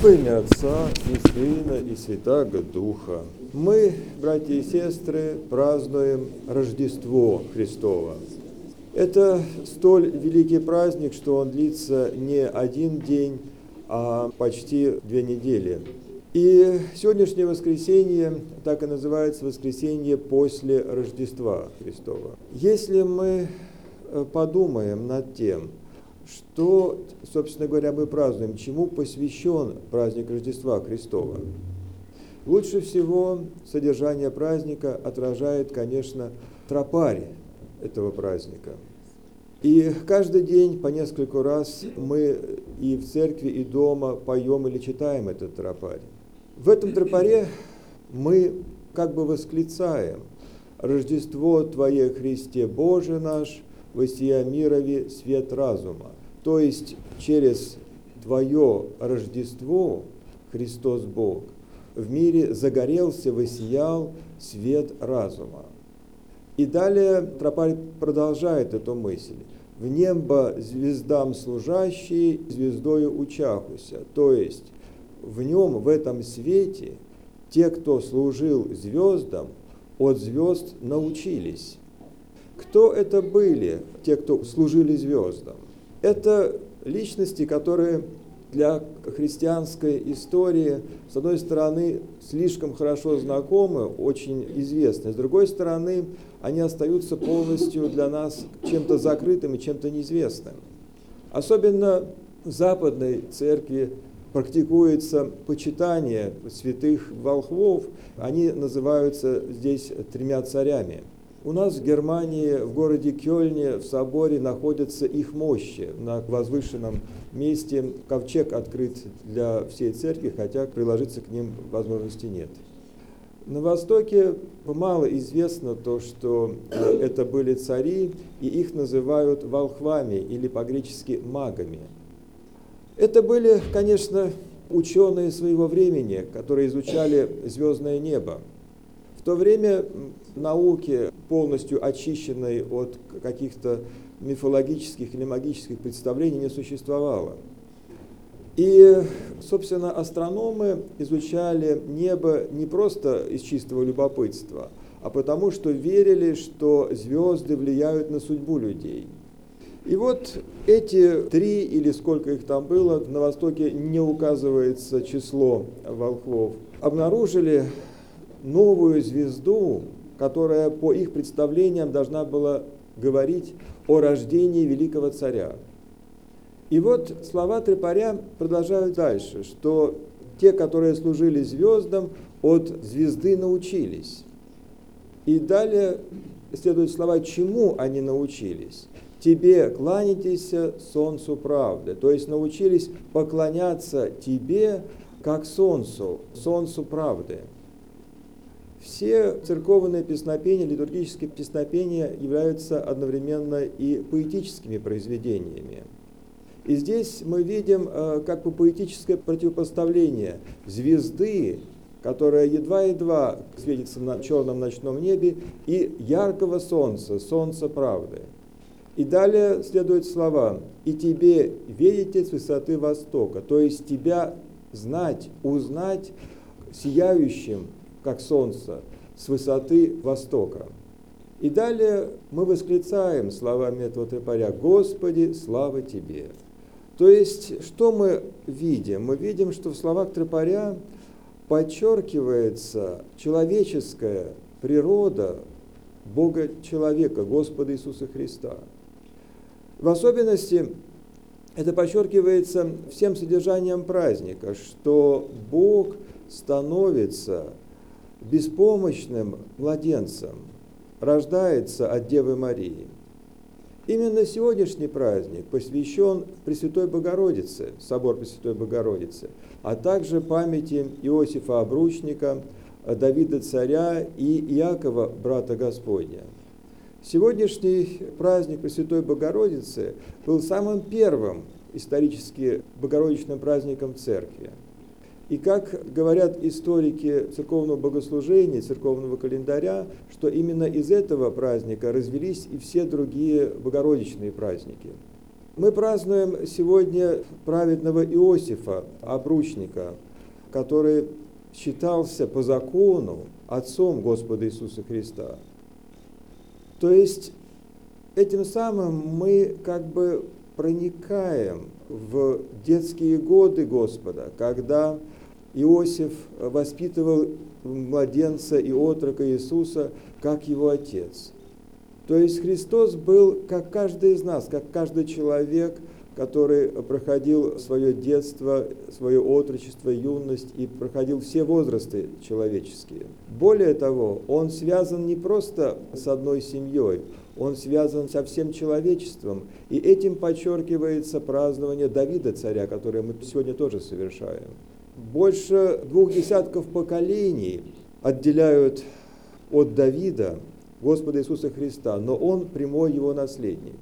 Во имя Отца и Сына и Святаго Духа. Мы, братья и сестры, празднуем Рождество Христово. Это столь великий праздник, что он длится не один день, а почти 2 недели. И сегодняшнее воскресенье так и называется воскресенье после Рождества Христова. Если мы подумаем над тем, что, собственно говоря, мы празднуем, чему посвящен праздник Рождества Христова, лучше всего содержание праздника отражает, конечно, тропарь этого праздника. И каждый день по нескольку раз мы и в церкви, и дома поем или читаем этот тропарь. В этом тропаре мы как бы восклицаем: «Рождество Твое, Христе Боже наш, воссия мирови свет разума». То есть через Твое Рождество, Христос Бог, в мире загорелся, воссиял свет разума. И далее тропарь продолжает эту мысль: «В небо звездам служащие, звездою учахуся». То есть в нем, в этом свете, те, кто служил звездам, от звезд научились. Кто это были, те, кто служили звездам? Это личности, которые для христианской истории, с одной стороны, слишком хорошо знакомы, очень известны, с другой стороны, они остаются полностью для нас чем-то закрытым и чем-то неизвестным. Особенно в Западной Церкви практикуется почитание святых волхвов, они называются здесь 3 царями. У нас в Германии, в городе Кёльне, в соборе находятся их мощи. На возвышенном месте ковчег открыт для всей церкви, хотя приложиться к ним возможности нет. На Востоке мало известно то, что это были цари, и их называют волхвами или по-гречески магами. Это были, конечно, ученые своего времени, которые изучали звездное небо. В то время науки, полностью очищенной от каких-то мифологических или магических представлений, не существовало. И, собственно, астрономы изучали небо не просто из чистого любопытства, а потому что верили, что звезды влияют на судьбу людей. И вот эти 3, или сколько их там было, на Востоке не указывается число волхвов, обнаружили новую звезду, которая по их представлениям должна была говорить о рождении великого царя. И вот слова тропаря продолжают дальше, что те, которые служили звездам, от звезды научились. И далее следуют слова, чему они научились. «Тебе кланяйтесь, солнцу правды». То есть научились поклоняться тебе, как солнцу, солнцу правды. Все церковные песнопения, литургические песнопения являются одновременно и поэтическими произведениями. И здесь мы видим как бы поэтическое противопоставление звезды, которая едва-едва светится на черном ночном небе, и яркого солнца, солнца правды. И далее следуют слова: «И тебе видите с высоты востока», то есть тебя знать, узнать сияющим, как солнце, с высоты востока. И далее мы восклицаем словами этого тропаря: «Господи, слава Тебе». То есть, что мы видим? Мы видим, что в словах тропаря подчеркивается человеческая природа Бога-человека, Господа Иисуса Христа. В особенности это подчеркивается всем содержанием праздника, что Бог становится беспомощным младенцем, рождается от Девы Марии. Именно сегодняшний праздник посвящен Пресвятой Богородице, собор Пресвятой Богородицы, а также памяти Иосифа Обручника, Давида Царя и Иакова, брата Господня. Сегодняшний праздник Пресвятой Богородицы был самым первым исторически богородичным праздником Церкви. И как говорят историки церковного богослужения, церковного календаря, что именно из этого праздника развелись и все другие богородичные праздники. Мы празднуем сегодня праведного Иосифа, обручника, который считался по закону отцом Господа Иисуса Христа. То есть этим самым мы как бы проникаем в детские годы Господа, когда Иосиф воспитывал младенца и отрока Иисуса как его отец. То есть Христос был, как каждый из нас, как каждый человек, который проходил свое детство, свое отрочество, юность и проходил все возрасты человеческие. Более того, он связан не просто с одной семьей, он связан со всем человечеством. И этим подчеркивается празднование Давида, царя, которое мы сегодня тоже совершаем. Больше 20 поколений отделяют от Давида Господа Иисуса Христа, но он прямой его наследник.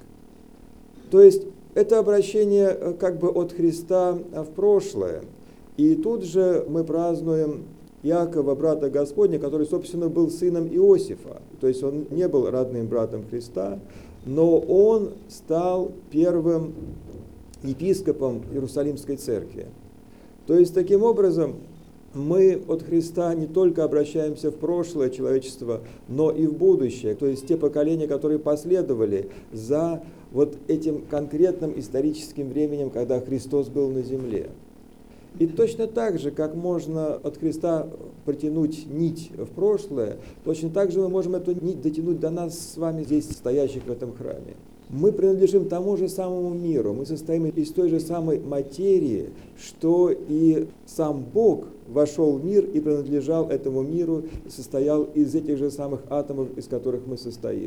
То есть это обращение как бы от Христа в прошлое. И тут же мы празднуем Иакова, брата Господня, который, собственно, был сыном Иосифа. То есть он не был родным братом Христа, но он стал первым епископом Иерусалимской церкви. То есть таким образом мы от Христа не только обращаемся в прошлое человечество, но и в будущее, то есть те поколения, которые последовали за вот этим конкретным историческим временем, когда Христос был на земле. И точно так же, как можно от Христа протянуть нить в прошлое, точно так же мы можем эту нить дотянуть до нас с вами здесь, стоящих в этом храме. Мы принадлежим тому же самому миру, мы состоим из той же самой материи, что и сам Бог вошел в мир и принадлежал этому миру, и состоял из этих же самых атомов, из которых мы состоим.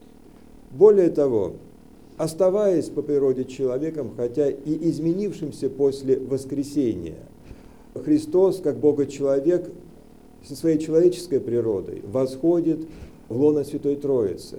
Более того, оставаясь по природе человеком, хотя и изменившимся после воскресения, Христос, как Бога-человек, со своей человеческой природой восходит в лоно Святой Троицы.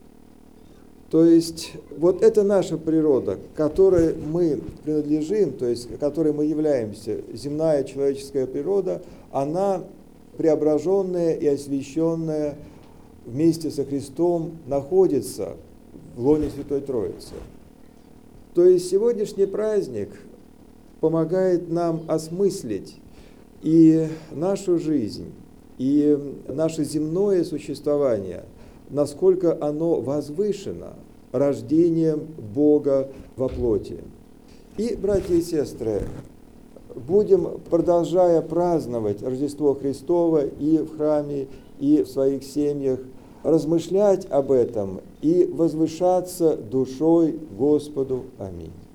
То есть вот это наша природа, к которой мы принадлежим, то есть к которой мы являемся, земная человеческая природа, она преображенная и освященная вместе со Христом находится в лоне Святой Троицы. То есть сегодняшний праздник помогает нам осмыслить и нашу жизнь, и наше земное существование, насколько оно возвышено рождением Бога во плоти. И, братья и сестры, будем, продолжая праздновать Рождество Христово и в храме, и в своих семьях, размышлять об этом и возвышаться душой Господу. Аминь.